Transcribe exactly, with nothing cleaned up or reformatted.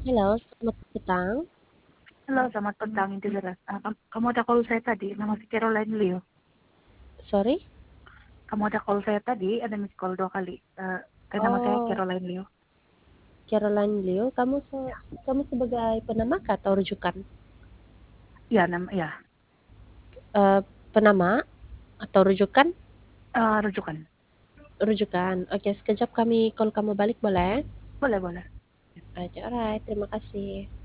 Halo, selamat petang. Halo, selamat petang juga. Uh, kam kamu ada call saya tadi, nama saya Caroline Liu. Sorry? Kamu ada call saya tadi, ada miss call dua kali. Uh, dan nama saya Oh, Caroline Liu. Caroline Liu, kamu se Ya, kamu sebagai penama kah atau rujukan? ya, nama, ya, Eh, penama atau rujukan? uh, rujukan. Rujukan. Oke, sekejap kami call kamu balik boleh? Boleh, boleh. Oke, alright, terima kasih.